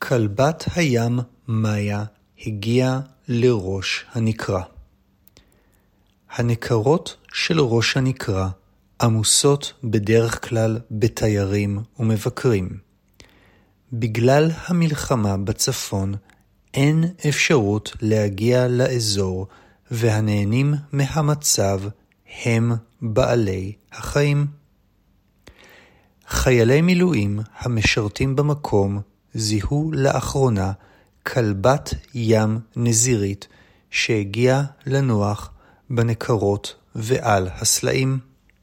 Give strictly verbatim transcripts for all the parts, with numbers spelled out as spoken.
כלבת הים מאיה הגיעה לראש הנקרה. הנקרות של ראש הנקרה עמוסות בדרך כלל בתיירים ומבקרים. בגלל המלחמה בצפון אין אפשרות להגיע לאזור, והנהנים מהמצב הם בעלי החיים. חיילי מילואים המשרתים במקום זיהו לאחרונה כלבת ים נזירית שהגיעה לנוח בנקרות ועל הסלעים.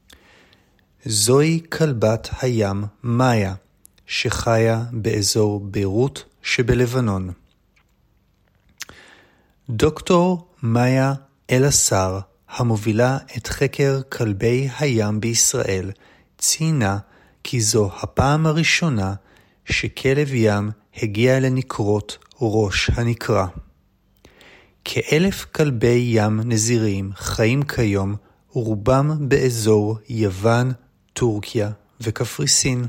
זוהי כלבת הים מאיה שחיה באזור ביירות שבלבנון. דוקטור מאיה אלעשר, המובילה את חקר כלבי הים בישראל, ציינה כי זו הפעם הראשונה שכלב ים הגיע לנקרות ראש הנקרה. כאלף כלבי ים נזיריים חיים כיום, רובם באזור יוון, טורקיה וקפריסין.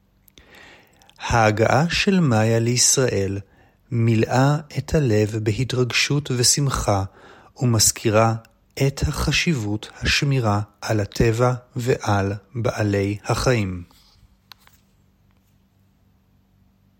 ההגעה של מאיה לישראל מילאה את הלב בהתרגשות ושמחה, ומזכירה את החשיבות השמירה על הטבע ועל בעלי החיים.